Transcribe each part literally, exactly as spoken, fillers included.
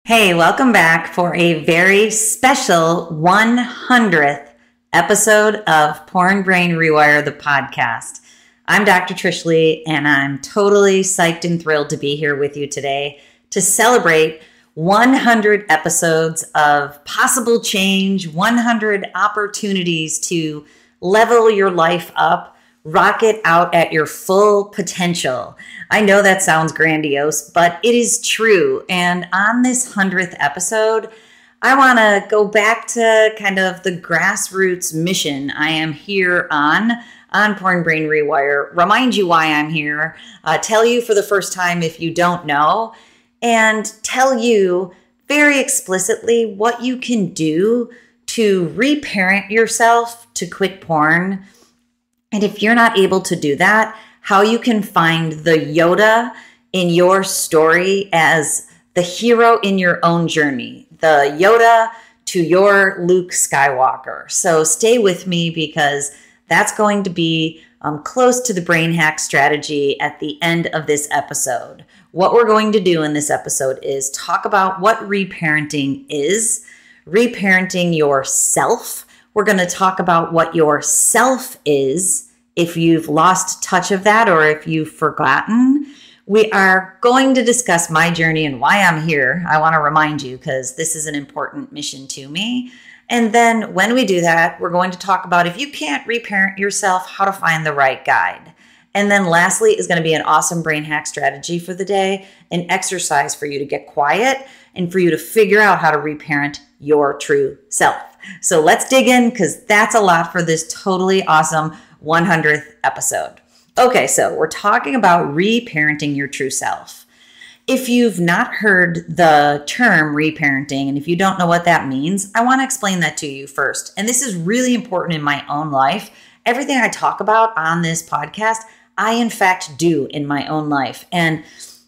Hey, welcome back for a very special one hundredth episode of Porn Brain Rewire, the podcast. I'm Doctor Trish Lee, and I'm totally psyched and thrilled to be here with you today to celebrate one hundred episodes of possible change, one hundred opportunities to level your life up, rock it out at your full potential. I know that sounds grandiose, but it is true. And on this hundredth episode, I want to go back to kind of the grassroots mission I am here on, on Porn Brain Rewire, remind you why I'm here, uh, tell you for the first time if you don't know, and tell you very explicitly what you can do to reparent yourself to quit porn. And if you're not able to do that, how you can find the Yoda in your story as the hero in your own journey, the Yoda to your Luke Skywalker. So stay with me because that's going to be um, close to the brain hack strategy at the end of this episode. What we're going to do in this episode is talk about what reparenting is, reparenting yourself. We're going to talk about what your self is, if you've lost touch of that or if you've forgotten. We are going to discuss my journey and why I'm here. I want to remind you because this is an important mission to me. And then when we do that, we're going to talk about if you can't reparent yourself, how to find the right guide. And then lastly is going to be an awesome brain hack strategy for the day, an exercise for you to get quiet and for you to figure out how to reparent your true self. So let's dig in because that's a lot for this totally awesome one hundredth episode. Okay, so we're talking about reparenting your true self. If you've not heard the term reparenting, and if you don't know what that means, I want to explain that to you first. And this is really important in my own life. Everything I talk about on this podcast, I in fact do in my own life. And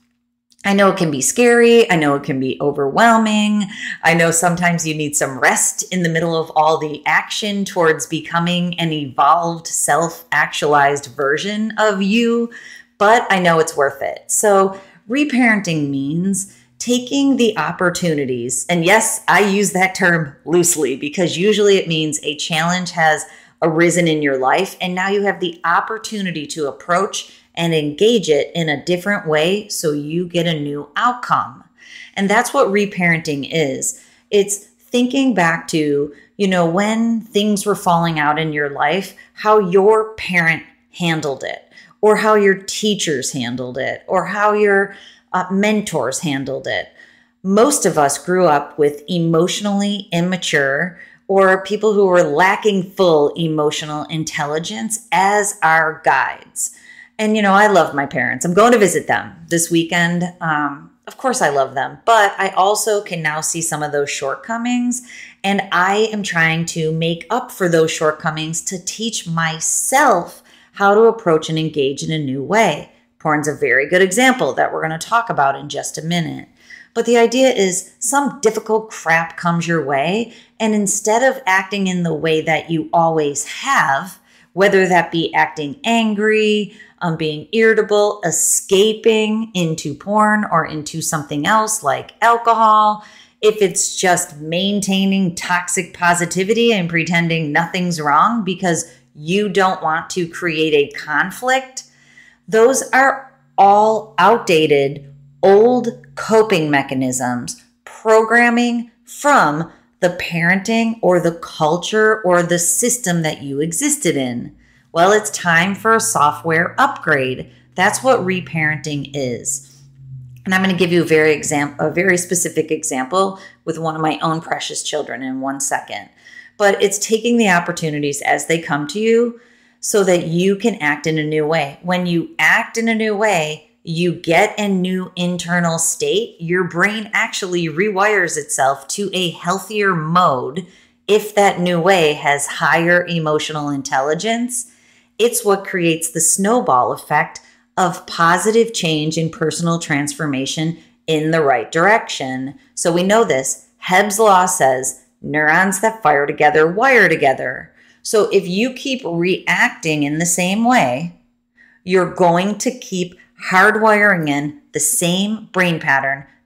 I know it can be scary. I know it can be overwhelming. I know sometimes you need some rest in the middle of all the action towards becoming an evolved, self-actualized version of you, but I know it's worth it. So reparenting means taking the opportunities, and yes, I use that term loosely because usually it means a challenge has arisen in your life, and now you have the opportunity to approach and engage it in a different way so you get a new outcome. And that's what reparenting is. It's thinking back to, you know, when things were falling out in your life, how your parent handled it, or how your teachers handled it, or how your uh, mentors handled it. Most of us grew up with emotionally immature or people who were lacking full emotional intelligence as our guides. And, you know, I love my parents. I'm going to visit them this weekend. Um, of course, I love them, but I also can now see some of those shortcomings. And I am trying to make up for those shortcomings to teach myself how to approach and engage in a new way. Porn's a very good example that we're going to talk about in just a minute. But the idea is some difficult crap comes your way. And instead of acting in the way that you always have, whether that be acting angry, um, being irritable, escaping into porn or into something else like alcohol, if it's just maintaining toxic positivity and pretending nothing's wrong because you don't want to create a conflict, those are all outdated, old coping mechanisms, programming from the parenting or the culture or the system that you existed in. Well, it's time for a software upgrade. That's what reparenting is. And I'm going to give you a very exam- a very specific example with one of my own precious children in one second. But it's taking the opportunities as they come to you so that you can act in a new way. When you act in a new way, you get a new internal state. Your brain actually rewires itself to a healthier mode if that new way has higher emotional intelligence. It's what creates the snowball effect of positive change and personal transformation in the right direction. So we know this. Hebb's law says neurons that fire together wire together. So if you keep reacting in the same way, you're going to keep hardwiring in the same brain pattern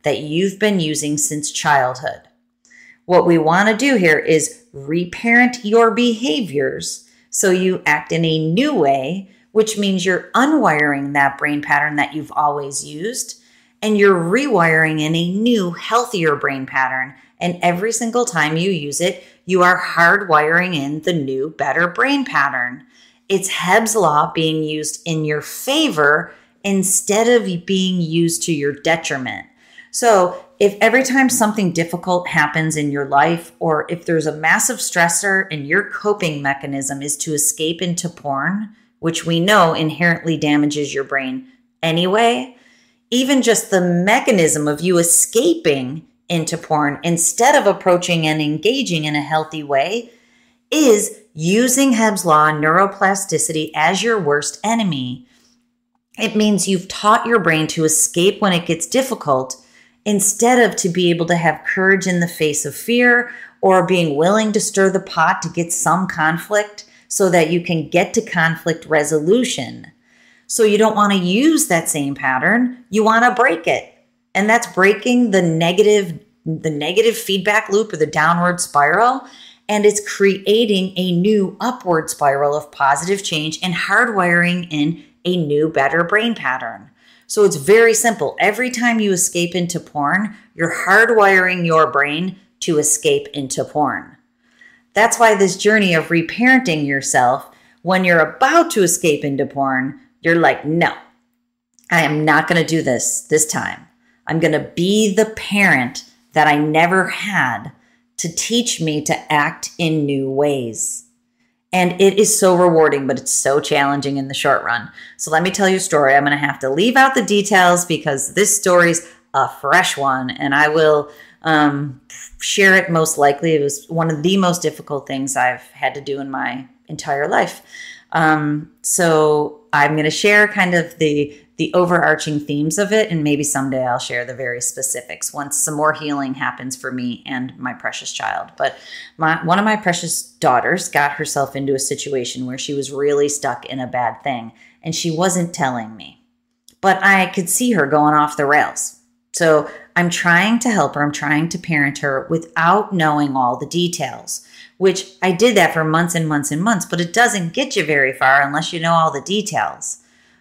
that you've been using since childhood. What we want to do here is reparent your behaviors so you act in a new way, which means you're unwiring that brain pattern that you've always used, and you're rewiring in a new, healthier brain pattern. And every single time you use it, you are hardwiring in the new, better brain pattern. It's Hebb's Law being used in your favor instead of being used to your detriment. So if every time something difficult happens in your life, or if there's a massive stressor and your coping mechanism is to escape into porn, which we know inherently damages your brain anyway, even just the mechanism of you escaping into porn instead of approaching and engaging in a healthy way is using Hebb's Law and neuroplasticity as your worst enemy. It means you've taught your brain to escape when it gets difficult instead of to be able to have courage in the face of fear or being willing to stir the pot to get some conflict so that you can get to conflict resolution. So you don't want to use that same pattern. You want to break it. And that's breaking the negative, the negative feedback loop or the downward spiral. And it's creating a new upward spiral of positive change and hardwiring in a new, better brain pattern. So it's very simple. Every time you escape into porn, you're hardwiring your brain to escape into porn. That's why this journey of reparenting yourself, when you're about to escape into porn, you're like, no, I am not going to do this this time. I'm going to be the parent that I never had to teach me to act in new ways. And it is so rewarding, but it's so challenging in the short run. So let me tell you a story. I'm going to have to leave out the details because this story's a fresh one, and I will um, share it most likely. It was one of the most difficult things I've had to do in my entire life. Um, so I'm going to share kind of the the overarching themes of it, and maybe someday I'll share the very specifics once some more healing happens for me and my precious child. But my, one of my precious daughters got herself into a situation where she was really stuck in a bad thing, and she wasn't telling me. But I could see her going off the rails. So I'm trying to help her. I'm trying to parent her without knowing all the details, which I did that for months and months and months, but it doesn't get you very far unless you know all the details.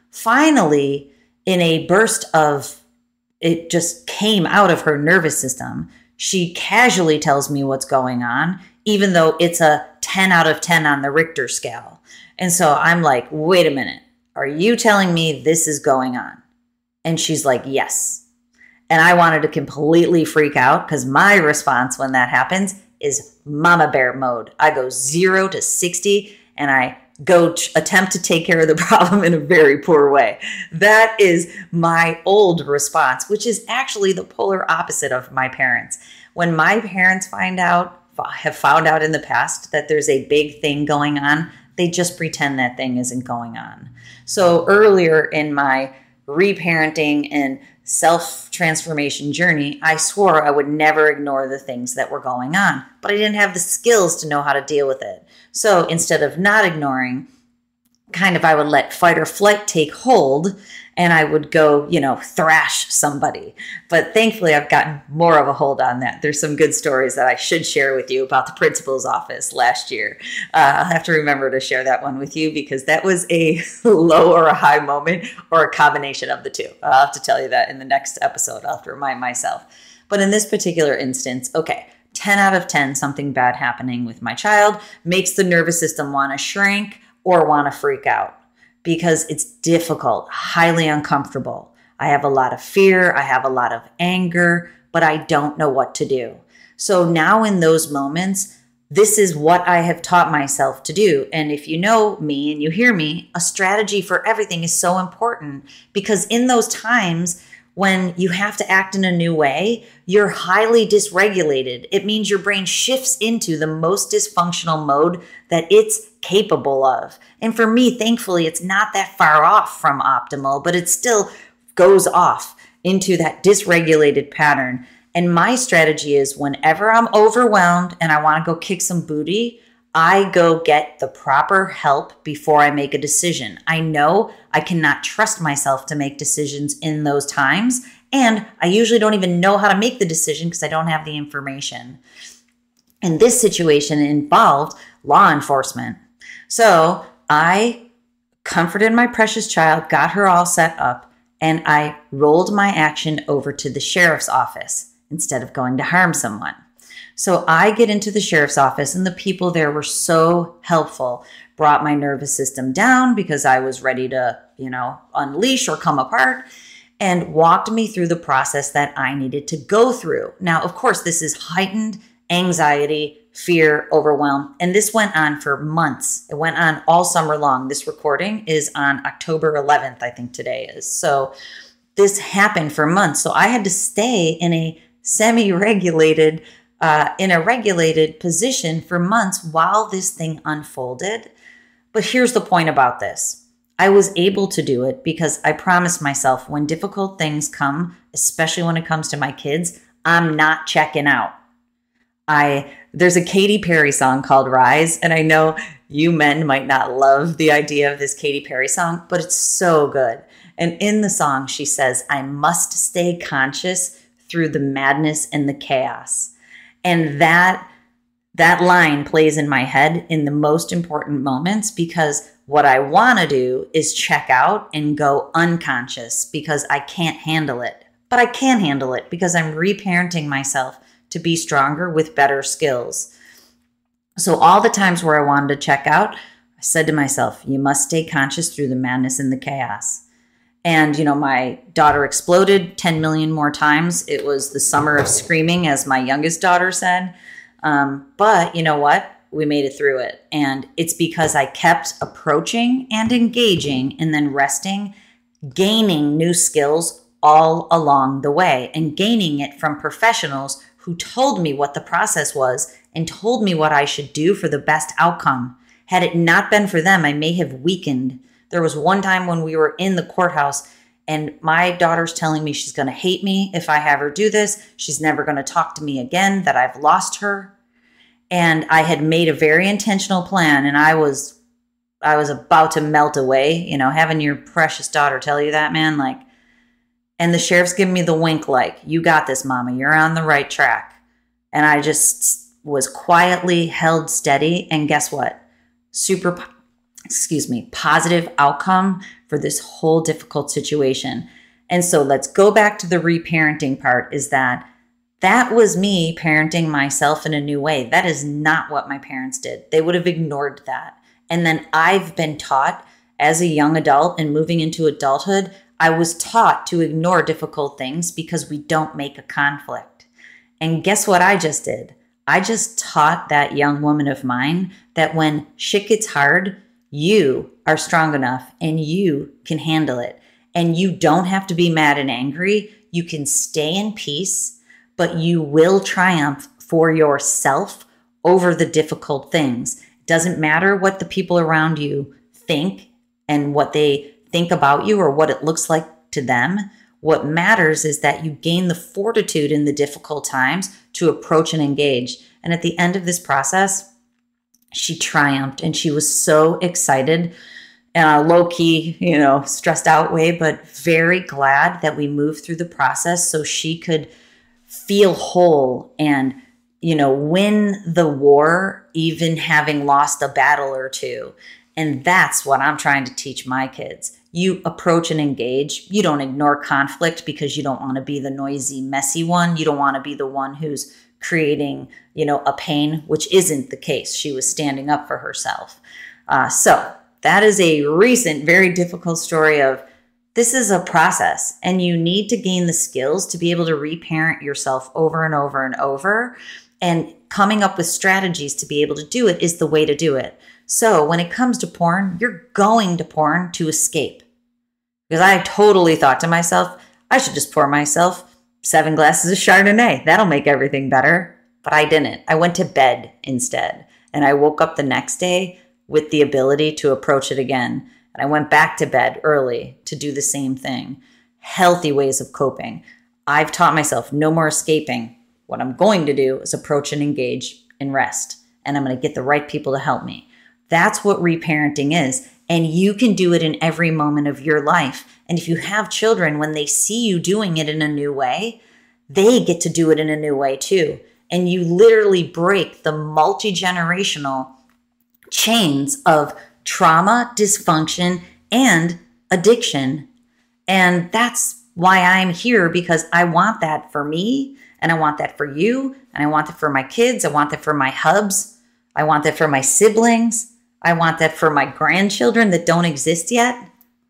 Finally, in a burst of, it just came out of her nervous system, she casually tells me what's going on, even though it's a ten out of ten on the Richter scale. And so I'm like, wait a minute, are you telling me this is going on? And she's like, yes. And I wanted to completely freak out because my response when that happens is mama bear mode. I go zero to sixty and I go t- attempt to take care of the problem in a very poor way. That is my old response, which is actually the polar opposite of my parents. When my parents find out, have found out in the past that there's a big thing going on, they just pretend that thing isn't going on. So earlier in my reparenting and self-transformation journey, I swore I would never ignore the things that were going on, but I didn't have the skills to know how to deal with it. So instead of not ignoring, kind of I would let fight or flight take hold and I would go, you know, thrash somebody. But thankfully, I've gotten more of a hold on that. There's some good stories that I should share with you about the principal's office last year. Uh, I'll have to remember to share that one with you because that was a low or a high moment or a combination of the two. I'll have to tell you that in the next episode. I'll have to remind myself. But in this particular instance, okay, ten out of ten, something bad happening with my child makes the nervous system want to shrink or want to freak out. Because it's difficult, highly uncomfortable. I have a lot of fear, I have a lot of anger, but I don't know what to do. So now in those moments, this is what I have taught myself to do. And if you know me and you hear me, a strategy for everything is so important because in those times when you have to act in a new way, you're highly dysregulated. It means your brain shifts into the most dysfunctional mode that it's capable of. And for me, thankfully, it's not that far off from optimal, but it still goes off into that dysregulated pattern. And my strategy is whenever I'm overwhelmed and I want to go kick some booty, I go get the proper help before I make a decision. I know I cannot trust myself to make decisions in those times, And I usually don't even know how to make the decision because I don't have the information. And this situation involved law enforcement. So I comforted my precious child, got her all set up, and I rolled my action over to the sheriff's office instead of going to harm someone. So I get into the sheriff's office, and the people there were so helpful, brought my nervous system down because I was ready to, you know, unleash or come apart, and walked me through the process that I needed to go through. Now, of course, this is heightened anxiety, fear, overwhelm, and this went on for months. It went on all summer long. This recording is on October eleventh, I think today is. So this happened for months. So I had to stay in a semi-regulated Uh, in a regulated position for months while this thing unfolded. But here's the point about this. I was able to do it because I promised myself when difficult things come, especially when it comes to my kids, I'm not checking out. I there's a Katy Perry song called Rise, and I know you men might not love the idea of this Katy Perry song, but it's so good. And in the song, she says, I must stay conscious through the madness and the chaos. And that that line plays in my head in the most important moments because what I want to do is check out and go unconscious because I can't handle it. But I can handle it because I'm reparenting myself to be stronger with better skills. So all the times where I wanted to check out, I said to myself, you must stay conscious through the madness and the chaos. And, you know, my daughter exploded ten million more times. It was the summer of screaming, as my youngest daughter said. Um, but you know what? We made it through it. And it's because I kept approaching and engaging and then resting, gaining new skills all along the way and gaining it from professionals who told me what the process was and told me what I should do for the best outcome. Had it not been for them, I may have weakened. There was one time when we were in the courthouse and my daughter's telling me she's going to hate me if I have her do this. She's never going to talk to me again, that I've lost her. And I had made a very intentional plan and I was I was about to melt away, you know, having your precious daughter tell you that, man, like, and the sheriff's giving me the wink like, you got this, mama, you're on the right track. And I just was quietly held steady. And guess what? Super excuse me, positive outcome for this whole difficult situation. And so let's go back to the reparenting part is that that was me parenting myself in a new way. That is not what my parents did. They would have ignored that. And then I've been taught as a young adult and moving into adulthood, I was taught to ignore difficult things because we don't make a conflict. And guess what I just did? I just taught that young woman of mine that when shit gets hard, you are strong enough and you can handle it. And you don't have to be mad and angry. You can stay in peace, but you will triumph for yourself over the difficult things. It doesn't matter what the people around you think and what they think about you or what it looks like to them. What matters is that you gain the fortitude in the difficult times to approach and engage. And at the end of this process, she triumphed and she was so excited, uh, low key, you know, stressed out way, but very glad that we moved through the process so she could feel whole and, you know, win the war, even having lost a battle or two. And that's what I'm trying to teach my kids. You approach and engage. You don't ignore conflict because you don't want to be the noisy, messy one. You don't want to be the one who's creating, you know, a pain, which isn't the case. She was standing up for herself. Uh, so that is a recent, very difficult story of this is a process and you need to gain the skills to be able to reparent yourself over and over and over. And coming up with strategies to be able to do it is the way to do it. So when it comes to porn, you're going to porn to escape. Because I totally thought to myself, I should just pour myself seven glasses of Chardonnay. That'll make everything better. But I didn't. I went to bed instead. And I woke up the next day with the ability to approach it again. And I went back to bed early to do the same thing. Healthy ways of coping. I've taught myself no more escaping. What I'm going to do is approach and engage and rest. And I'm going to get the right people to help me. That's what reparenting is. And you can do it in every moment of your life. And if you have children, when they see you doing it in a new way, they get to do it in a new way too. And you literally break the multi-generational chains of trauma, dysfunction, and addiction. And that's why I'm here, because I want that for me, and I want that for you, and I want that for my kids. I want that for my hubs. I want that for my siblings. I want that for my grandchildren that don't exist yet.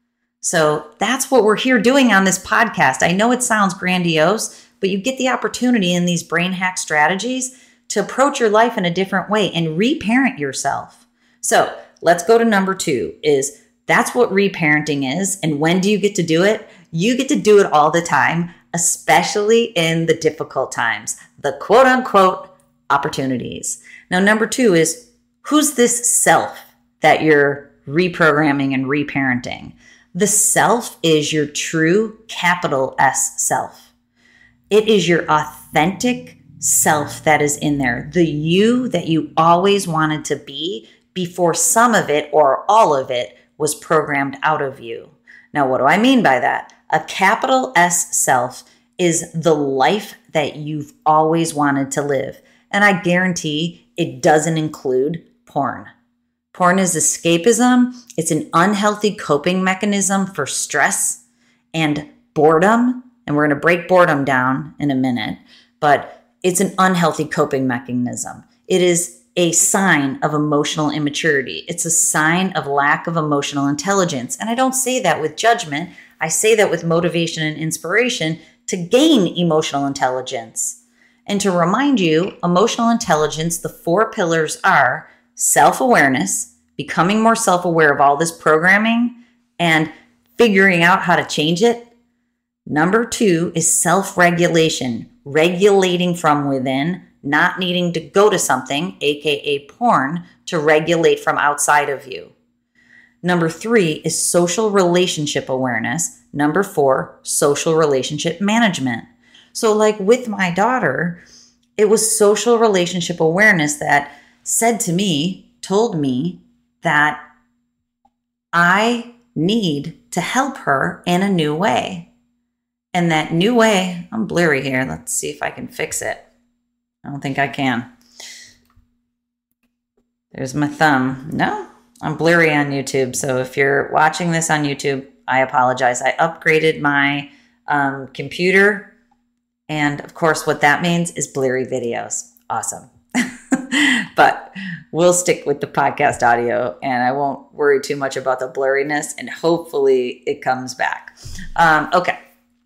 So that's what we're here doing on this podcast. I know it sounds grandiose, but you get the opportunity in these brain hack strategies to approach your life in a different way and reparent yourself. So let's go to number two is that's what reparenting is. And when do you get to do it? You get to do it all the time, especially in the difficult times, the quote unquote opportunities. Now, number two is who's this self that you're reprogramming and reparenting? The self is your true capital S self. It is your authentic self that is in there, the you that you always wanted to be before some of it or all of it was programmed out of you. Now, what do I mean by that? A capital S self is the life that you've always wanted to live. And I guarantee it doesn't include porn. Porn is escapism. It's an unhealthy coping mechanism for stress and boredom. And we're going to break boredom down in a minute, but it's an unhealthy coping mechanism. It is a sign of emotional immaturity. It's a sign of lack of emotional intelligence. And I don't say that with judgment. I say that with motivation and inspiration to gain emotional intelligence. And to remind you, emotional intelligence, the four pillars are self-awareness, becoming more self-aware of all this programming and figuring out how to change it. Number two is self-regulation, regulating from within, not needing to go to something, aka porn, to regulate from outside of you. Number three is social relationship awareness. Number four, social relationship management. So like with my daughter, it was social relationship awareness that said to me, told me that I need to help her in a new way. And that new way, I'm blurry here. Let's see if I can fix it. I don't think I can. There's my thumb. No, I'm blurry on YouTube. So if you're watching this on YouTube, I apologize. I upgraded my um, computer. And of course, what that means is blurry videos. Awesome. But we'll stick with the podcast audio and I won't worry too much about the blurriness and hopefully it comes back. Um, okay.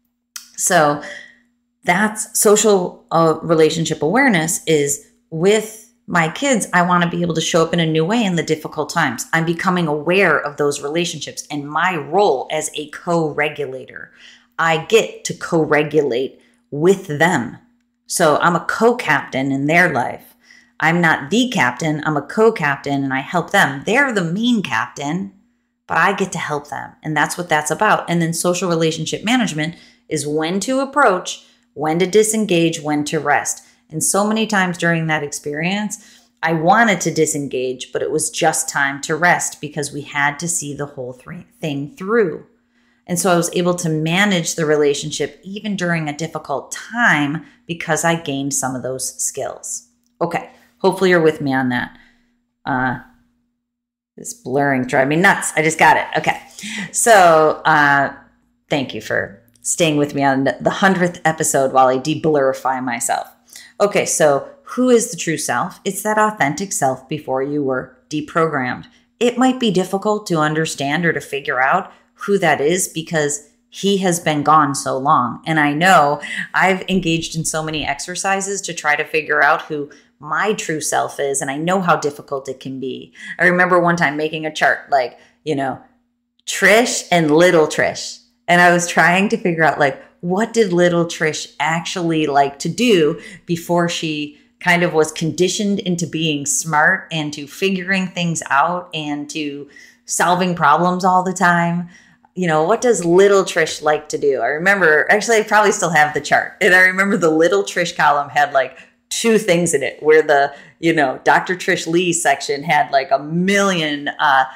So that's social uh, relationship awareness is with my kids. I want to be able to show up in a new way in the difficult times. I'm becoming aware of those relationships and my role as a co-regulator. I get to co-regulate with them. So I'm a co-captain in their life. I'm not the captain. I'm a co-captain and I help them. They're the main captain, but I get to help them. And that's what that's about. And then social relationship management is when to approach, when to disengage, when to rest. And so many times during that experience, I wanted to disengage, but it was just time to rest because we had to see the whole th- thing through. And so I was able to manage the relationship even during a difficult time because I gained some of those skills. Okay, hopefully you're with me on that. Uh, this blurring drives me nuts. I just got it. Okay, so uh, thank you for staying with me on the hundredth episode while I de-blurify myself. Okay, so who is the true self? It's that authentic self before you were deprogrammed. It might be difficult to understand or to figure out who that is because he has been gone so long. And I know I've engaged in so many exercises to try to figure out who my true self is. And I know how difficult it can be. I remember one time making a chart like, you know, Trish and little Trish. And I was trying to figure out like, what did little Trish actually like to do before she kind of was conditioned into being smart and to figuring things out and to solving problems all the time. You know, what does little Trish like to do? I remember, actually, I probably still have the chart. And I remember the little Trish column had like two things in it where the, you know, Doctor Trish Lee section had like a million uh,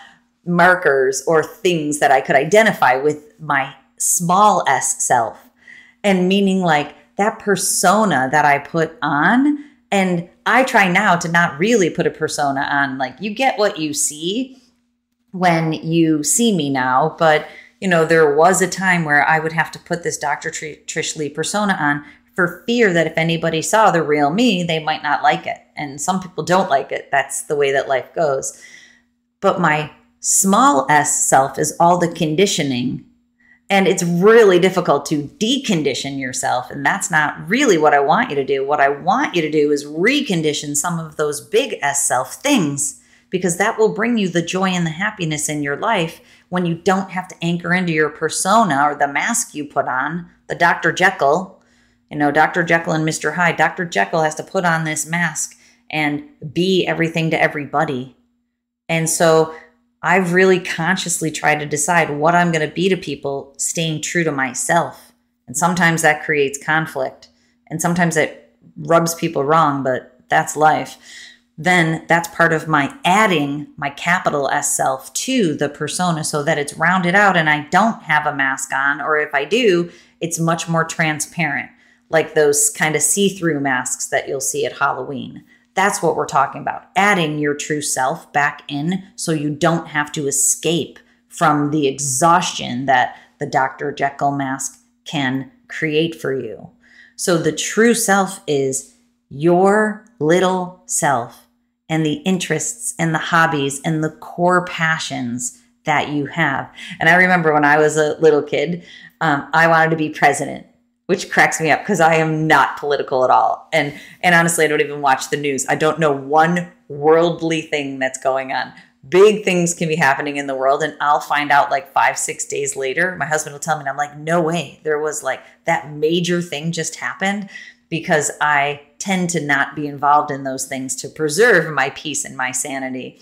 markers or things that I could identify with my small s self. And meaning like that persona that I put on. And I try now to not really put a persona on. Like, you get what you see when you see me now. But, you know, there was a time where I would have to put this Doctor Trish Lee persona on for fear that if anybody saw the real me, they might not like it. And some people don't like it. That's the way that life goes. But my small s self is all the conditioning. And it's really difficult to decondition yourself. And that's not really what I want you to do. What I want you to do is recondition some of those big S self things, because that will bring you the joy and the happiness in your life when you don't have to anchor into your persona or the mask you put on, the Doctor Jekyll, you know, Doctor Jekyll and Mister Hyde. Doctor Jekyll has to put on this mask and be everything to everybody. And so I've really consciously tried to decide what I'm going to be to people, staying true to myself. And sometimes that creates conflict. And sometimes it rubs people wrong, but that's life. Then that's part of my adding my capital S self to the persona so that it's rounded out and I don't have a mask on. Or if I do, it's much more transparent, like those kind of see-through masks that you'll see at Halloween. That's what we're talking about, adding your true self back in so you don't have to escape from the exhaustion that the Doctor Jekyll mask can create for you. So the true self is your little self and the interests and the hobbies and the core passions that you have. And I remember when I was a little kid, um, I wanted to be president, which cracks me up because I am not political at all. And and honestly, I don't even watch the news. I don't know one worldly thing that's going on. Big things can be happening in the world, and I'll find out like five, six days later. My husband will tell me, and I'm like, no way. There was like that major thing just happened, because I tend to not be involved in those things to preserve my peace and my sanity.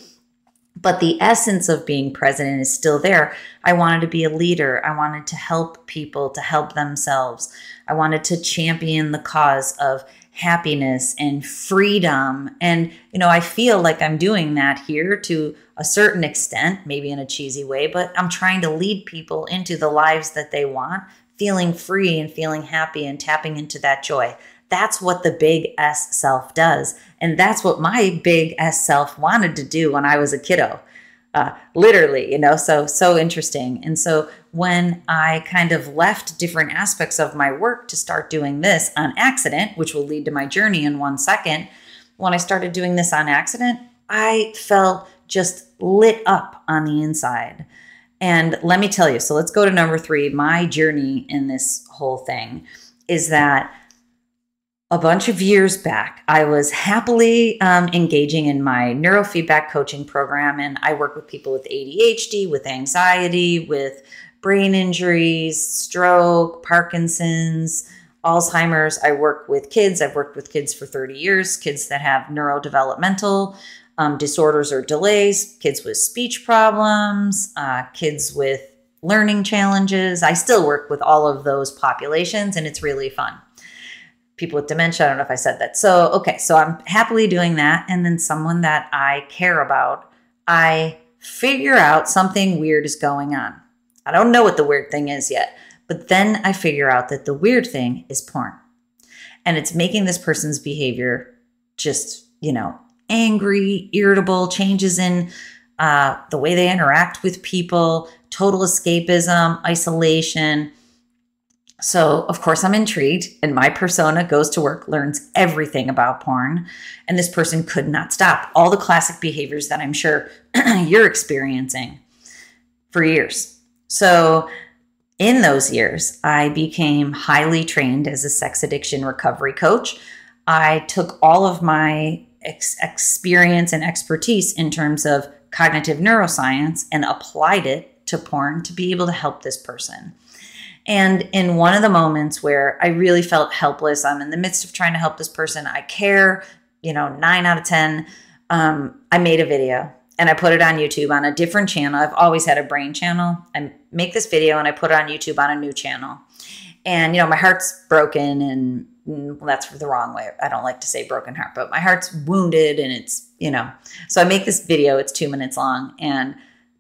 But the essence of being president is still there. I wanted to be a leader. I wanted to help people to help themselves. I wanted to champion the cause of happiness and freedom. And, you know, I feel like I'm doing that here to a certain extent, maybe in a cheesy way, but I'm trying to lead people into the lives that they want, feeling free and feeling happy and tapping into that joy. That's what the big S self does. And that's what my big S self wanted to do when I was a kiddo. Uh, literally, you know, so, so interesting. And so when I kind of left different aspects of my work to start doing this on accident, which will lead to my journey in one second, when I started doing this on accident, I felt just lit up on the inside. And let me tell you, so let's go to number three. My journey in this whole thing is that a bunch of years back, I was happily um, engaging in my neurofeedback coaching program, and I work with people with A D H D, with anxiety, with brain injuries, stroke, Parkinson's, Alzheimer's. I work with kids. I've worked with kids for thirty years, kids that have neurodevelopmental um, disorders or delays, kids with speech problems, uh, kids with learning challenges. I still work with all of those populations, and it's really fun. People with dementia. I don't know if I said that. So, okay. So I'm happily doing that. And then someone that I care about, I figure out something weird is going on. I don't know what the weird thing is yet, but then I figure out that the weird thing is porn. And it's making this person's behavior just, you know, angry, irritable, changes in uh, the way they interact with people, total escapism, isolation. So, of course, I'm intrigued, and my persona goes to work, learns everything about porn, and this person could not stop all the classic behaviors that I'm sure you're experiencing for years. So, in those years, I became highly trained as a sex addiction recovery coach. I took all of my ex- experience and expertise in terms of cognitive neuroscience and applied it to porn to be able to help this person. And in one of the moments where I really felt helpless, I'm in the midst of trying to help this person. I care, you know, nine out of ten. Um, I made a video and I put it on YouTube on a different channel. I've always had a brain channel. I make this video and I put it on YouTube on a new channel. And, you know, my heart's broken, and well, that's the wrong way. I don't like to say broken heart, but my heart's wounded, and it's, you know, so I make this video. It's two minutes long, and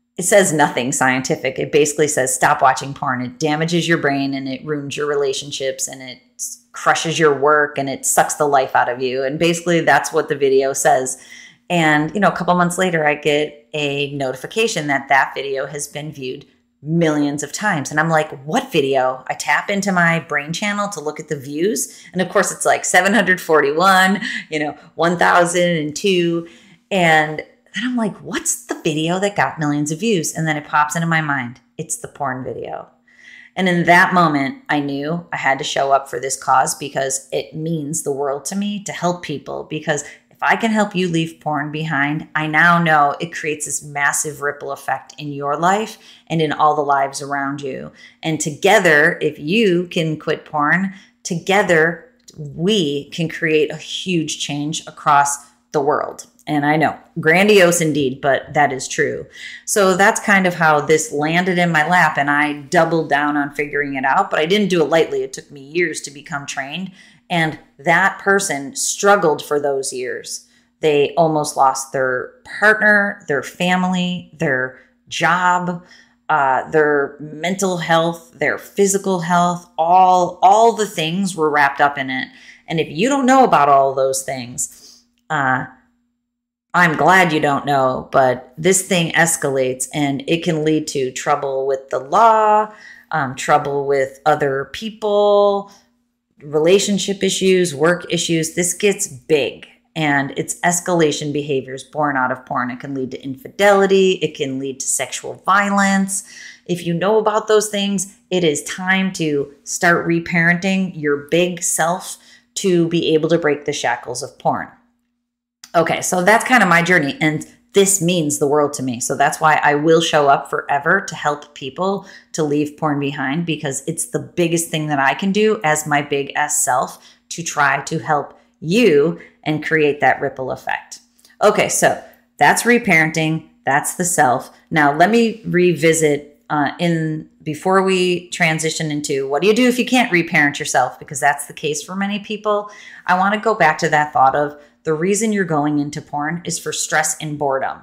it says nothing scientific. It basically says stop watching porn. It damages your brain and it ruins your relationships and it crushes your work and it sucks the life out of you. And basically that's what the video says. And, you know, a couple months later, I get a notification that that video has been viewed millions of times. And I'm like, what video? I tap into my brain channel to look at the views. And of course it's like seven hundred forty-one, you know, one thousand two. And then I'm like, what's the video that got millions of views? And then it pops into my mind. It's the porn video. And in that moment, I knew I had to show up for this cause because it means the world to me to help people. Because if I can help you leave porn behind, I now know it creates this massive ripple effect in your life and in all the lives around you. And together, if you can quit porn, together we can create a huge change across the world. And I know, grandiose indeed, but that is true. So that's kind of how this landed in my lap, and I doubled down on figuring it out, but I didn't do it lightly. It took me years to become trained, and that person struggled for those years. They almost lost their partner, their family, their job, uh, their mental health, their physical health, all, all the things were wrapped up in it. And if you don't know about all those things, uh, I'm glad you don't know, but this thing escalates and it can lead to trouble with the law, um, trouble with other people, relationship issues, work issues. This gets big and it's escalation behaviors born out of porn. It can lead to infidelity. It can lead to sexual violence. If you know about those things, it is time to start reparenting your big self to be able to break the shackles of porn. Okay, so that's kind of my journey, and this means the world to me. So that's why I will show up forever to help people to leave porn behind, because it's the biggest thing that I can do as my big S self to try to help you and create that ripple effect. Okay, so that's reparenting. That's the self. Now let me revisit uh, in before we transition into what do you do if you can't reparent yourself, because that's the case for many people. I want to go back to that thought of the reason you're going into porn is for stress and boredom.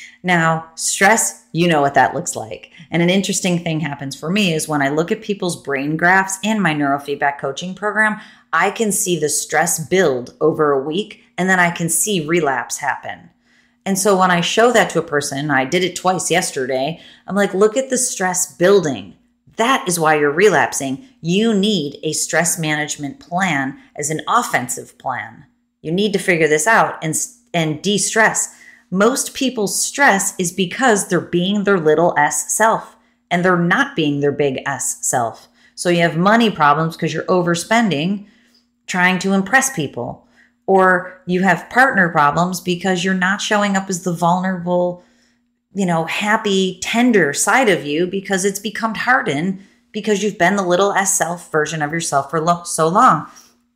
Now, stress, you know what that looks like. And an interesting thing happens for me is when I look at people's brain graphs in my neurofeedback coaching program, I can see the stress build over a week, and then I can see relapse happen. And so when I show that to a person, I did it twice yesterday, I'm like, look at the stress building. That is why you're relapsing. You need a stress management plan as an offensive plan. You need to figure this out and, and de-stress. Most people's stress is because they're being their little s self and they're not being their big S self. So you have money problems because you're overspending, trying to impress people. Or you have partner problems because you're not showing up as the vulnerable, you know, happy, tender side of you because it's become hardened because you've been the little S self version of yourself for lo- so long.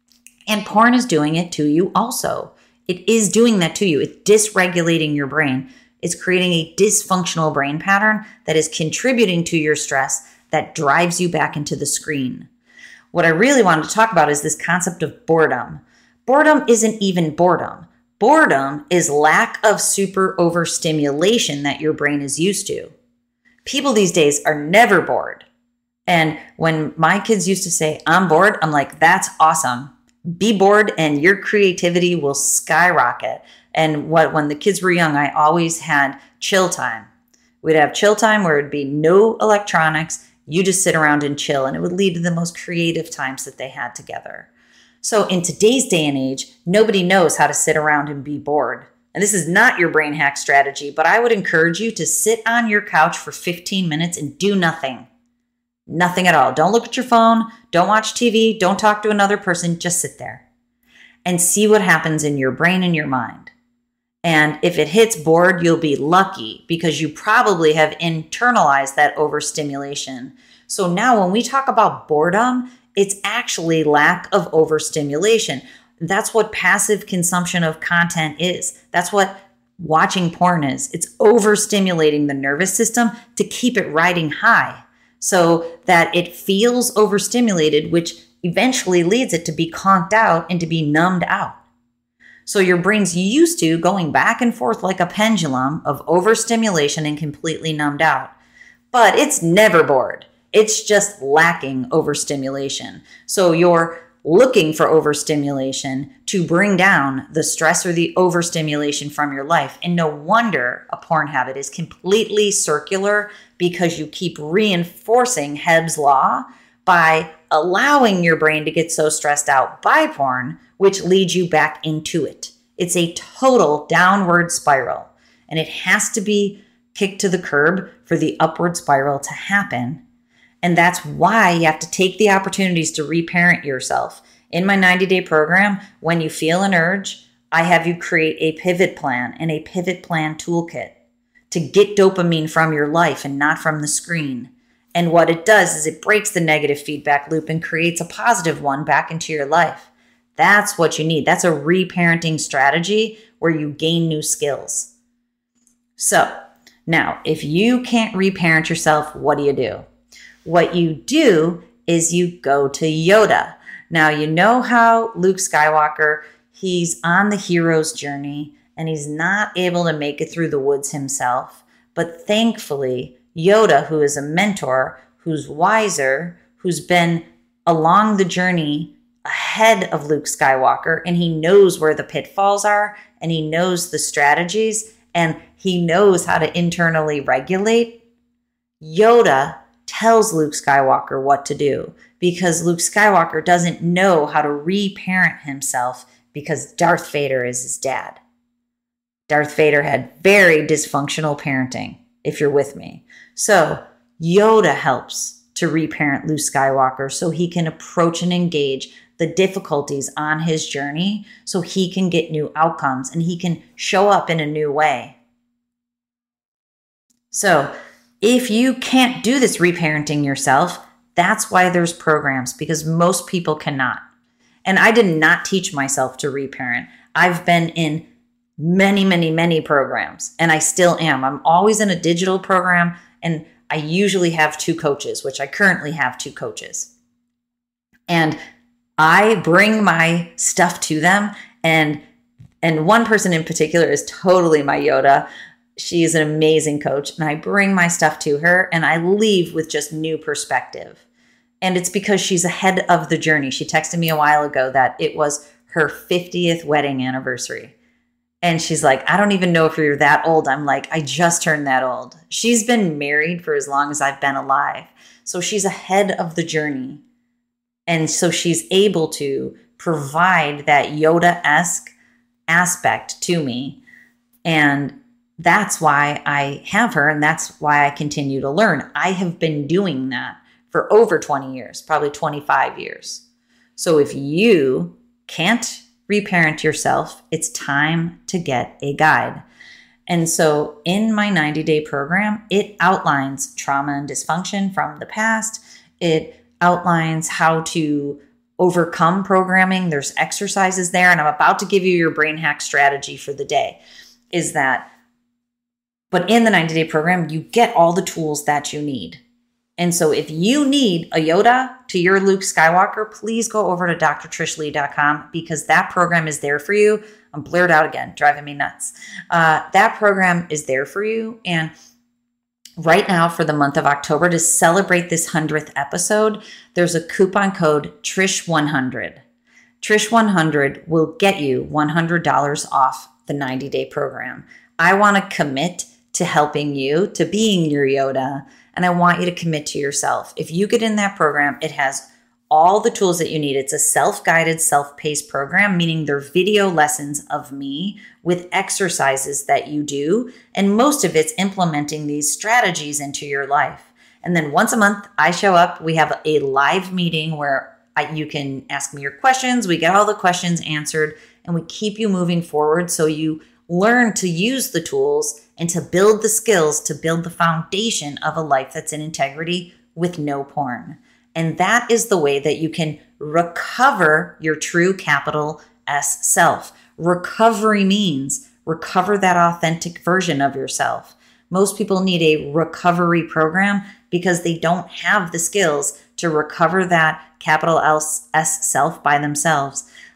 And porn is doing it to you also. It is doing that to you. It's dysregulating your brain. It's creating a dysfunctional brain pattern that is contributing to your stress that drives you back into the screen. What I really wanted to talk about is this concept of boredom. Boredom isn't even boredom. Boredom is lack of super overstimulation that your brain is used to. People these days are never bored. And when my kids used to say, I'm bored, I'm like, that's awesome. Be bored and your creativity will skyrocket. And what when the kids were young, I always had chill time. We'd have chill time where it'd be no electronics. You just sit around and chill, and it would lead to the most creative times that they had together. So in today's day and age, nobody knows how to sit around and be bored. And this is not your brain hack strategy, but I would encourage you to sit on your couch for fifteen minutes and do nothing. Nothing at all. Don't look at your phone. Don't watch T V. Don't talk to another person. Just sit there and see what happens in your brain and your mind. And if it hits bored, you'll be lucky because you probably have internalized that overstimulation. So now when we talk about boredom, it's actually lack of overstimulation. That's what passive consumption of content is. That's what watching porn is. It's overstimulating the nervous system to keep it riding high so that it feels overstimulated, which eventually leads it to be conked out and to be numbed out. So your brain's used to going back and forth like a pendulum of overstimulation and completely numbed out. But it's never bored. It's just lacking overstimulation. So you're looking for overstimulation to bring down the stress or the overstimulation from your life. And no wonder a porn habit is completely circular, because you keep reinforcing Hebb's law by allowing your brain to get so stressed out by porn, which leads you back into it. It's a total downward spiral, and it has to be kicked to the curb for the upward spiral to happen. And that's why you have to take the opportunities to reparent yourself. In my ninety-day program, when you feel an urge, I have you create a pivot plan and a pivot plan toolkit to get dopamine from your life and not from the screen. And what it does is it breaks the negative feedback loop and creates a positive one back into your life. That's what you need. That's a reparenting strategy where you gain new skills. So now, if you can't reparent yourself, what do you do? What you do is you go to Yoda. Now, you know how Luke Skywalker, he's on the hero's journey and he's not able to make it through the woods himself. But thankfully, Yoda, who is a mentor, who's wiser, who's been along the journey ahead of Luke Skywalker, and he knows where the pitfalls are, and he knows the strategies, and he knows how to internally regulate. Yoda tells Luke Skywalker what to do, because Luke Skywalker doesn't know how to reparent himself because Darth Vader is his dad. Darth Vader had very dysfunctional parenting, if you're with me. So Yoda helps to reparent Luke Skywalker so he can approach and engage the difficulties on his journey so he can get new outcomes and he can show up in a new way. So if you can't do this reparenting yourself, that's why there's programs, because most people cannot. And I did not teach myself to reparent. I've been in many, many, many programs, and I still am. I'm always in a digital program, and I usually have two coaches, which I currently have two coaches. And I bring my stuff to them, and and one person in particular is totally my Yoda. She is an amazing coach, and I bring my stuff to her, and I leave with just new perspective. And it's because she's ahead of the journey. She texted me a while ago that it was her fiftieth wedding anniversary. And she's like, I don't even know if you're that old. I'm like, I just turned that old. She's been married for as long as I've been alive. So she's ahead of the journey. And so she's able to provide that Yoda-esque aspect to me. And that's why I have her, and that's why I continue to learn. I have been doing that for over twenty years, probably twenty-five years. So if you can't reparent yourself, it's time to get a guide. And so in my ninety-day program, it outlines trauma and dysfunction from the past. It outlines how to overcome programming. There's exercises there, and I'm about to give you your brain hack strategy for the day. Is that, but in the ninety-day program, you get all the tools that you need. And so if you need a Yoda to your Luke Skywalker, please go over to d r trish lee dot com, because that program is there for you. I'm blurred out again, driving me nuts. Uh, that program is there for you. And right now, for the month of October, to celebrate this hundredth episode, there's a coupon code Trish one hundred. Trish one hundred will get you one hundred dollars off the ninety-day program. I want to commit to helping you, to being your Yoda, and I want you to commit to yourself. If you get in that program, it has all the tools that you need. It's a self-guided, self-paced program, meaning they're video lessons of me with exercises that you do. And most of it's implementing these strategies into your life. And then once a month, I show up. We have a live meeting where I, you can ask me your questions. We get all the questions answered, and we keep you moving forward so you learn to use the tools and to build the skills to build the foundation of a life that's in integrity with no porn. And that is the way that you can recover your true capital S self. Recovery means recover that authentic version of yourself. Most people need a recovery program because they don't have the skills to recover that capital S self by themselves.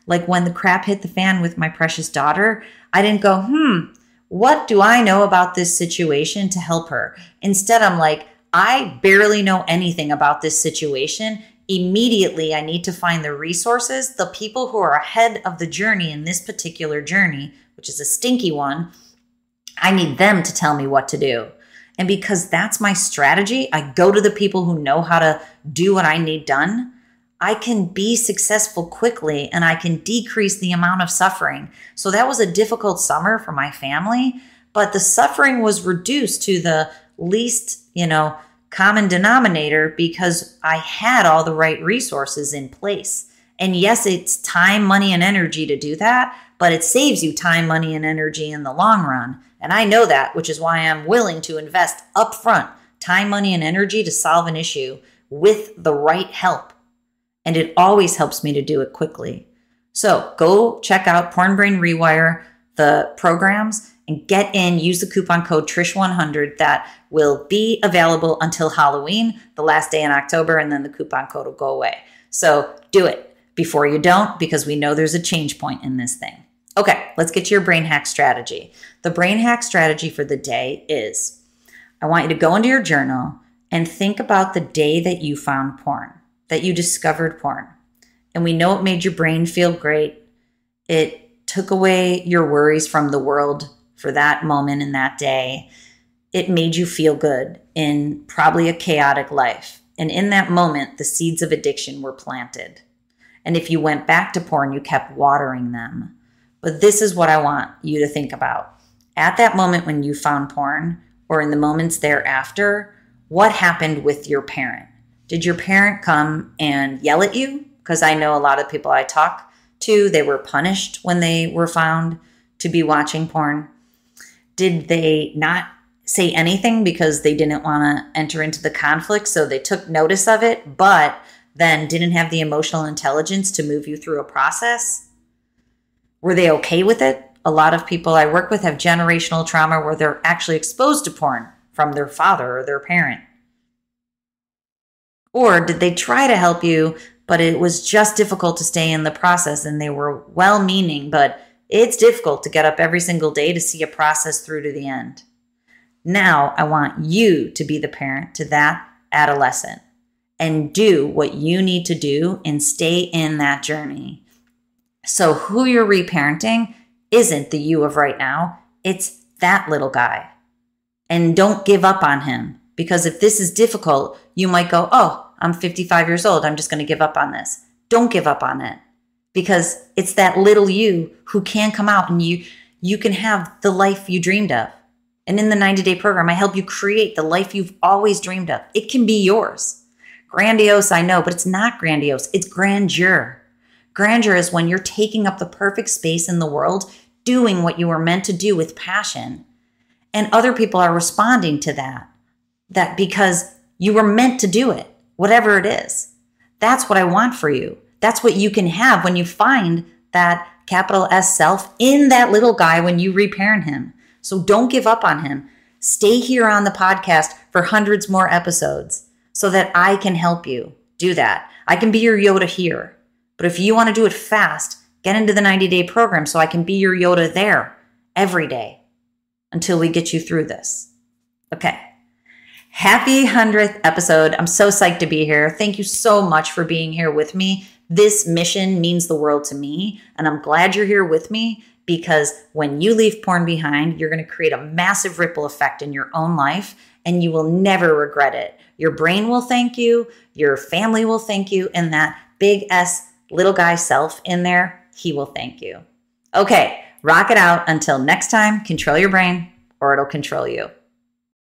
Like when the crap hit the fan with my precious daughter, I didn't go, hmm, what do I know about this situation to help her? Instead, I'm like, I barely know anything about this situation. Immediately, I need to find the resources, the people who are ahead of the journey in this particular journey, which is a stinky one. I need them to tell me what to do. And because that's my strategy, I go to the people who know how to do what I need done. I can be successful quickly and I can decrease the amount of suffering. So that was a difficult summer for my family, but the suffering was reduced to the least, you know, common denominator because I had all the right resources in place. And yes, it's time, money, and energy to do that, but it saves you time, money, and energy in the long run. And I know that, which is why I'm willing to invest upfront time, money, and energy to solve an issue with the right help. And it always helps me to do it quickly. So go check out Porn Brain Rewire, the programs, and get in, use the coupon code Trish one hundred that will be available until Halloween, the last day in October, and then the coupon code will go away. So do it before you don't, because we know there's a change point in this thing. Okay, let's get to your brain hack strategy. The brain hack strategy for the day is, I want you to go into your journal and think about the day that you found porn, that you discovered porn. And we know it made your brain feel great. It took away your worries from the world for that moment in that day. It made you feel good in probably a chaotic life. And in that moment, the seeds of addiction were planted. And if you went back to porn, you kept watering them. But this is what I want you to think about. At that moment when you found porn, or in the moments thereafter, what happened with your parent? Did your parent come and yell at you? Because I know a lot of people I talk to, they were punished when they were found to be watching porn. Did they not say anything because they didn't want to enter into the conflict, so they took notice of it, but then didn't have the emotional intelligence to move you through a process? Were they okay with it? A lot of people I work with have generational trauma where they're actually exposed to porn from their father or their parent. Or did they try to help you, but it was just difficult to stay in the process and they were well-meaning, but it's difficult to get up every single day to see a process through to the end. Now I want you to be the parent to that adolescent and do what you need to do and stay in that journey. So who you're reparenting isn't the you of right now. It's that little guy. And don't give up on him, because if this is difficult, you might go, oh, I'm fifty-five years old. I'm just going to give up on this. Don't give up on it, because it's that little you who can come out and you, you can have the life you dreamed of. And in the ninety-day program, I help you create the life you've always dreamed of. It can be yours. Grandiose, I know, but it's not grandiose. It's grandeur. Grandeur is when you're taking up the perfect space in the world, doing what you were meant to do with passion. And other people are responding to that, that because you were meant to do it, whatever it is. That's what I want for you. That's what you can have when you find that capital S self in that little guy when you reparent him. So don't give up on him. Stay here on the podcast for hundreds more episodes so that I can help you do that. I can be your Yoda here. But if you want to do it fast, get into the ninety-day program so I can be your Yoda there every day until we get you through this. Okay. Happy hundredth episode. I'm so psyched to be here. Thank you so much for being here with me. This mission means the world to me, and I'm glad you're here with me, because when you leave porn behind, you're going to create a massive ripple effect in your own life, and you will never regret it. Your brain will thank you, your family will thank you, and that big S little guy self in there, he will thank you. Okay, rock it out. Until next time, control your brain or it'll control you.